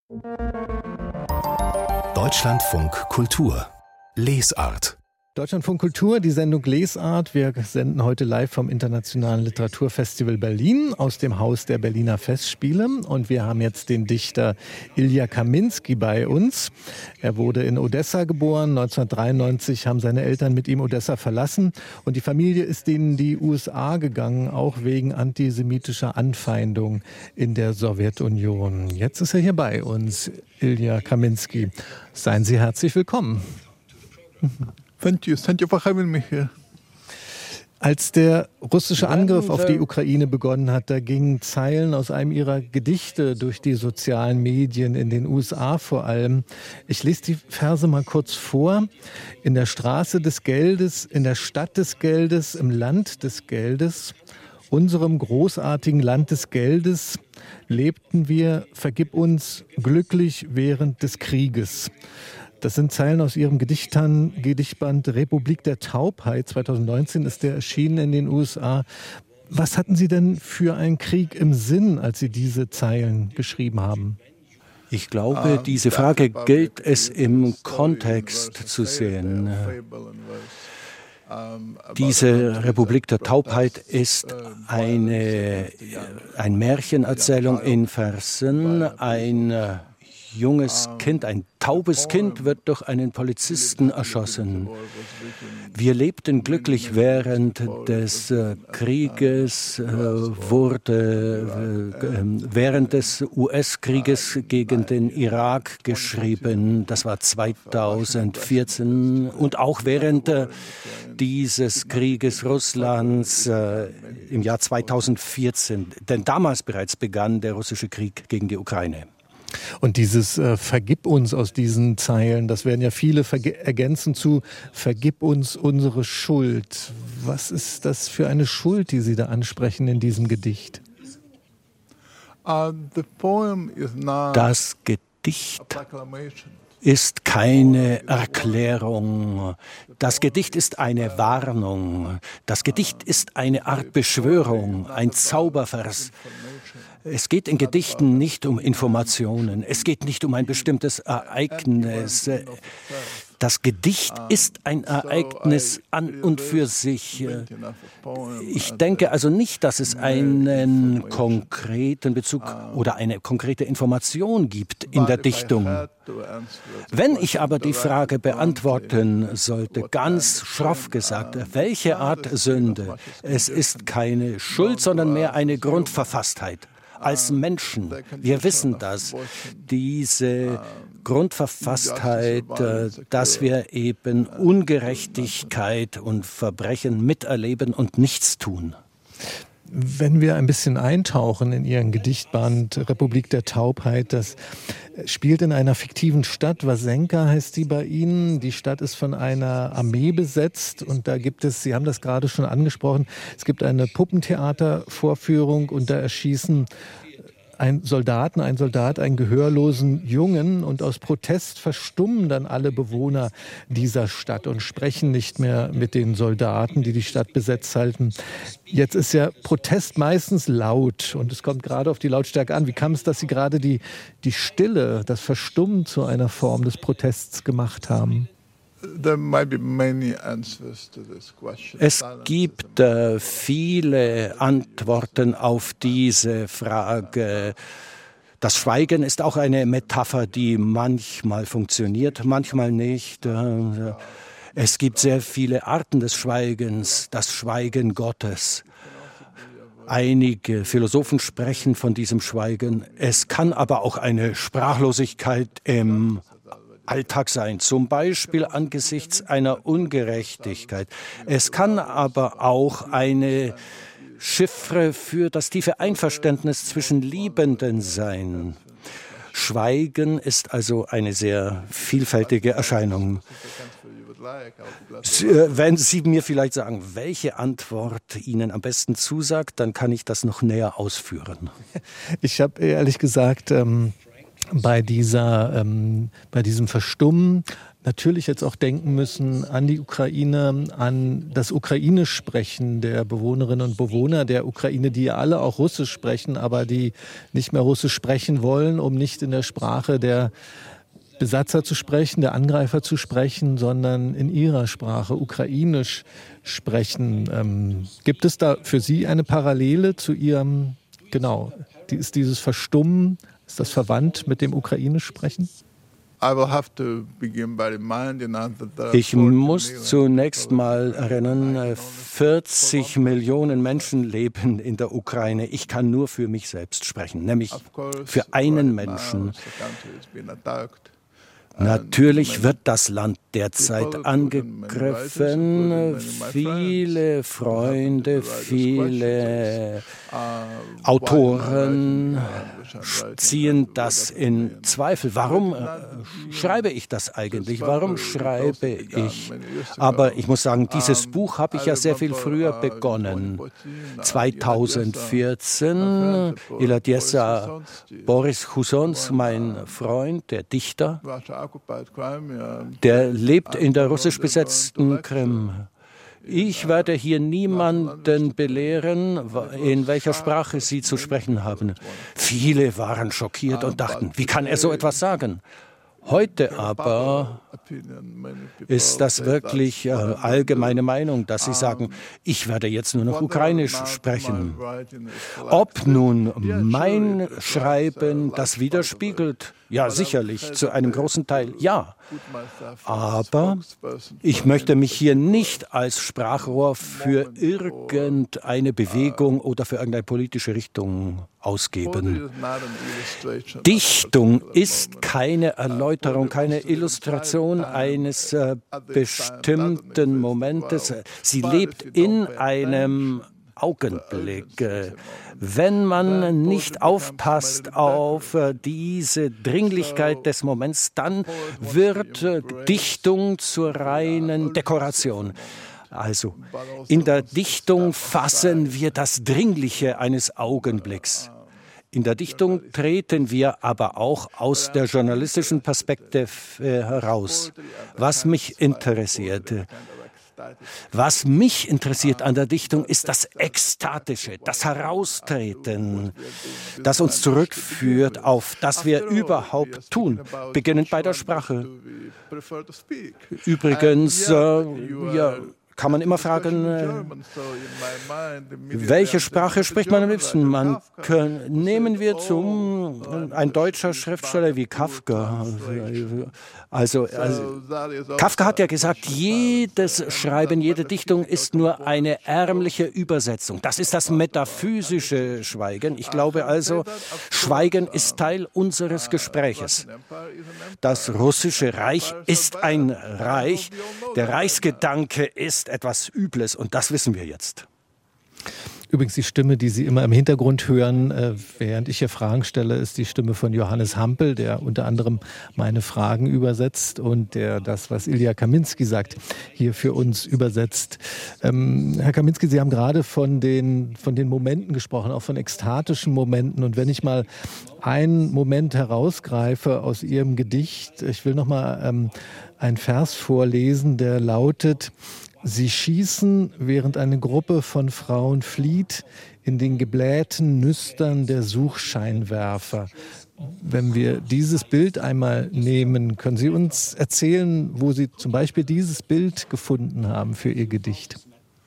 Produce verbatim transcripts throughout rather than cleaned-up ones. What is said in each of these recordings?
Deutschlandfunk Kultur Lesart. Deutschlandfunk Kultur, die Sendung Lesart. Wir senden heute live vom Internationalen Literaturfestival Berlin aus dem Haus der Berliner Festspiele. Und wir haben jetzt den Dichter Ilja Kaminsky bei uns. Er wurde in Odessa geboren. neunzehnhundertdreiundneunzig haben seine Eltern mit ihm Odessa verlassen. Und die Familie ist in die U S A gegangen, auch wegen antisemitischer Anfeindung in der Sowjetunion. Jetzt ist er hier bei uns, Ilja Kaminsky. Seien Sie herzlich willkommen. Thank you. Thank you for having me here. Als der russische Angriff auf die Ukraine begonnen hat, da gingen Zeilen aus einem Ihrer Gedichte durch die sozialen Medien, in den U S A vor allem. Ich lese die Verse mal kurz vor. In der Straße des Geldes, in der Stadt des Geldes, im Land des Geldes, unserem großartigen Land des Geldes, lebten wir, vergib uns, glücklich während des Krieges. Das sind Zeilen aus Ihrem Gedichtband, Gedichtband Republik der Taubheit. zweitausendneunzehn ist der erschienen in den U S A. Was hatten Sie denn für einen Krieg im Sinn, als Sie diese Zeilen geschrieben haben? Ich glaube, diese Frage gilt es im Kontext zu sehen. Diese Republik der Taubheit ist eine, eine Märchenerzählung in Versen. Ein junges Kind, ein taubes Kind wird durch einen Polizisten erschossen. Wir lebten glücklich während des äh, Krieges, äh, wurde äh, während des U S-Krieges gegen den Irak geschrieben. Das war zweitausendvierzehn. Und auch während äh, dieses Krieges Russlands äh, im Jahr zweitausendvierzehn. Denn damals bereits begann der russische Krieg gegen die Ukraine. Und dieses äh, Vergib uns aus diesen Zeilen, das werden ja viele verge- ergänzen zu Vergib uns unsere Schuld. Was ist das für eine Schuld, die Sie da ansprechen in diesem Gedicht? Das Gedicht ist keine Erklärung. Das Gedicht ist eine Warnung. Das Gedicht ist eine Art Beschwörung, ein Zaubervers. Es geht in Gedichten nicht um Informationen, es geht nicht um ein bestimmtes Ereignis. Das Gedicht ist ein Ereignis an und für sich. Ich denke also nicht, dass es einen konkreten Bezug oder eine konkrete Information gibt in der Dichtung. Wenn ich aber die Frage beantworten sollte, ganz schroff gesagt, welche Art Sünde? Es ist keine Schuld, sondern mehr eine Grundverfasstheit. Als Menschen, wir wissen das, diese Grundverfasstheit, dass wir eben Ungerechtigkeit und Verbrechen miterleben und nichts tun. Wenn wir ein bisschen eintauchen in Ihren Gedichtband Republik der Taubheit, das spielt in einer fiktiven Stadt, Wasenka heißt die bei Ihnen. Die Stadt ist von einer Armee besetzt und da gibt es, Sie haben das gerade schon angesprochen, es gibt eine Puppentheatervorführung und da erschießen ein Soldaten, ein Soldat, einen gehörlosen Jungen und aus Protest verstummen dann alle Bewohner dieser Stadt und sprechen nicht mehr mit den Soldaten, die die Stadt besetzt halten. Jetzt ist ja Protest meistens laut und es kommt gerade auf die Lautstärke an. Wie kam es, dass Sie gerade die, die Stille, das Verstummen zu einer Form des Protests gemacht haben? Es gibt äh, viele Antworten auf diese Frage. Das Schweigen ist auch eine Metapher, die manchmal funktioniert, manchmal nicht. Es gibt sehr viele Arten des Schweigens, das Schweigen Gottes. Einige Philosophen sprechen von diesem Schweigen. Es kann aber auch eine Sprachlosigkeit im Alltag sein, zum Beispiel angesichts einer Ungerechtigkeit. Es kann aber auch eine Chiffre für das tiefe Einverständnis zwischen Liebenden sein. Schweigen ist also eine sehr vielfältige Erscheinung. Wenn Sie mir vielleicht sagen, welche Antwort Ihnen am besten zusagt, dann kann ich das noch näher ausführen. Ich habe ehrlich gesagt ähm, bei dieser, ähm, bei diesem Verstummen natürlich jetzt auch denken müssen an die Ukraine, an das Ukrainisch-Sprechen der Bewohnerinnen und Bewohner der Ukraine, die ja alle auch Russisch sprechen, aber die nicht mehr Russisch sprechen wollen, um nicht in der Sprache der Besatzer zu sprechen, der Angreifer zu sprechen, sondern in ihrer Sprache, Ukrainisch sprechen. Ähm, gibt es da für Sie eine Parallele zu Ihrem, genau, die, ist dieses Verstummen, ist das verwandt mit dem Ukrainisch sprechen? Ich muss zunächst mal erinnern, vierzig Millionen Menschen leben in der Ukraine. Ich kann nur für mich selbst sprechen, nämlich für einen Menschen. Natürlich wird das Land derzeit angegriffen. Viele Freunde, viele Autoren ziehen das in Zweifel. Warum schreibe ich das eigentlich? Warum schreibe ich? Aber ich muss sagen, dieses Buch habe ich ja sehr viel früher begonnen. zweitausendvierzehn, Iladjesa Boris Chusons, mein Freund, der Dichter, der lebt in der russisch besetzten Krim. Ich werde hier niemanden belehren, in welcher Sprache sie zu sprechen haben. Viele waren schockiert und dachten, wie kann er so etwas sagen? Heute aber ist das wirklich äh, allgemeine Meinung, dass sie sagen, ich werde jetzt nur noch Ukrainisch sprechen. Ob nun mein Schreiben das widerspiegelt, ja sicherlich, zu einem großen Teil ja. Aber ich möchte mich hier nicht als Sprachrohr für irgendeine Bewegung oder für irgendeine politische Richtung ausgeben. Dichtung ist keine Erläuterung, keine Illustration eines äh, bestimmten Momentes. Sie lebt in einem Augenblick. Wenn man nicht aufpasst auf diese Dringlichkeit des Moments, dann wird Dichtung zur reinen Dekoration. Also in der Dichtung fassen wir das Dringliche eines Augenblicks. In der Dichtung treten wir aber auch aus der journalistischen Perspektive heraus. Was mich interessiert, Was mich interessiert an der Dichtung ist das Ekstatische, das Heraustreten, das uns zurückführt auf das wir überhaupt tun, beginnend bei der Sprache. Übrigens, äh, ja, kann man immer fragen, äh, welche Sprache spricht man am liebsten? Man kann, nehmen wir zum ein deutscher Schriftsteller wie Kafka. Also, also Kafka hat ja gesagt, jedes Schreiben, jede Dichtung ist nur eine ärmliche Übersetzung. Das ist das metaphysische Schweigen. Ich glaube also, Schweigen ist Teil unseres Gespräches. Das russische Reich ist ein Reich. Der Reichsgedanke ist etwas Übles und das wissen wir jetzt. Übrigens die Stimme, die Sie immer im Hintergrund hören, äh, während ich hier Fragen stelle, ist die Stimme von Johannes Hampel, der unter anderem meine Fragen übersetzt und der das, was Ilja Kaminski sagt, hier für uns übersetzt. Ähm, Herr Kaminski, Sie haben gerade von den, von den Momenten gesprochen, auch von ekstatischen Momenten. Und wenn ich mal einen Moment herausgreife aus Ihrem Gedicht, ich will noch mal ähm, einen Vers vorlesen, der lautet: Sie schießen, während eine Gruppe von Frauen flieht, in den geblähten Nüstern der Suchscheinwerfer. Wenn wir dieses Bild einmal nehmen, können Sie uns erzählen, wo Sie zum Beispiel dieses Bild gefunden haben für Ihr Gedicht?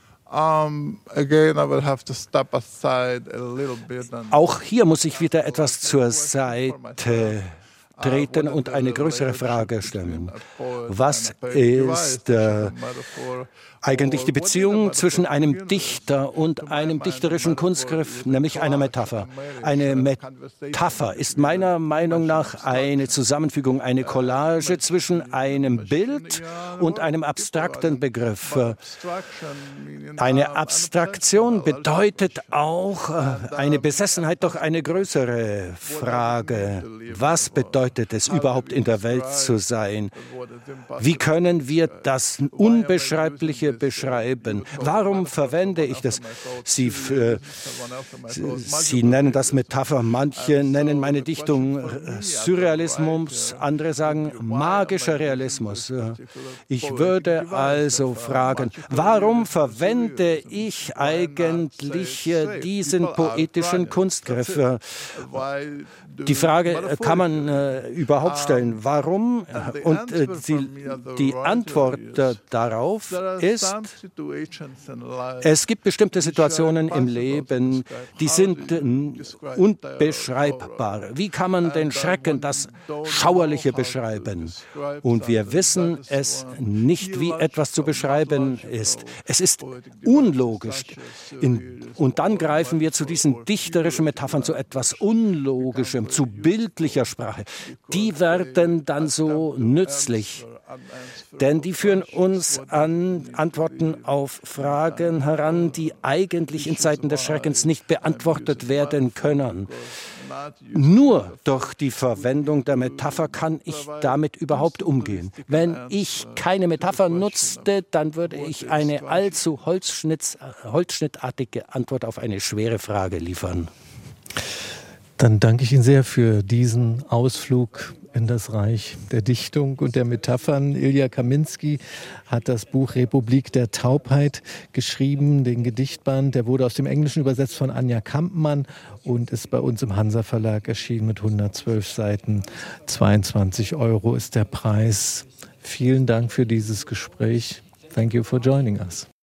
Auch hier muss ich wieder etwas zur Seite treten und eine größere Frage stellen. Was ist äh, eigentlich die Beziehung zwischen einem Dichter und einem dichterischen Kunstgriff, nämlich einer Metapher? Eine Metapher ist meiner Meinung nach eine Zusammenfügung, eine Collage zwischen einem Bild und einem abstrakten Begriff. Eine Abstraktion bedeutet auch eine Besessenheit durch eine größere Frage. Was bedeutet es überhaupt in der Welt zu sein? Wie können wir das Unbeschreibliche beschreiben? Warum verwende ich das? Sie, äh, Sie nennen das Metapher, manche nennen meine Dichtung Surrealismus, andere sagen magischer Realismus. Ich würde also fragen, warum verwende ich eigentlich diesen poetischen Kunstgriff? Die Frage kann man äh, überhaupt stellen. Warum? Und äh, die, die Antwort äh, darauf ist, es gibt bestimmte Situationen im Leben, die sind äh, unbeschreibbar. Wie kann man den Schrecken, das Schauerliche beschreiben? Und wir wissen es nicht, wie etwas zu beschreiben ist. Es ist unlogisch. In, und dann greifen wir zu diesen dichterischen Metaphern, zu etwas Unlogischem, zu bildlicher Sprache. Die werden dann so nützlich, denn die führen uns an Antworten auf Fragen heran, die eigentlich in Zeiten des Schreckens nicht beantwortet werden können. Nur durch die Verwendung der Metapher kann ich damit überhaupt umgehen. Wenn ich keine Metapher nutzte, dann würde ich eine allzu holzschnittartige Antwort auf eine schwere Frage liefern. Dann danke ich Ihnen sehr für diesen Ausflug in das Reich der Dichtung und der Metaphern. Ilja Kaminski hat das Buch Republik der Taubheit geschrieben, den Gedichtband. Der wurde aus dem Englischen übersetzt von Anja Kampmann und ist bei uns im Hansa Verlag erschienen mit hundertzwölf Seiten. zweiundzwanzig Euro ist der Preis. Vielen Dank für dieses Gespräch. Thank you for joining us.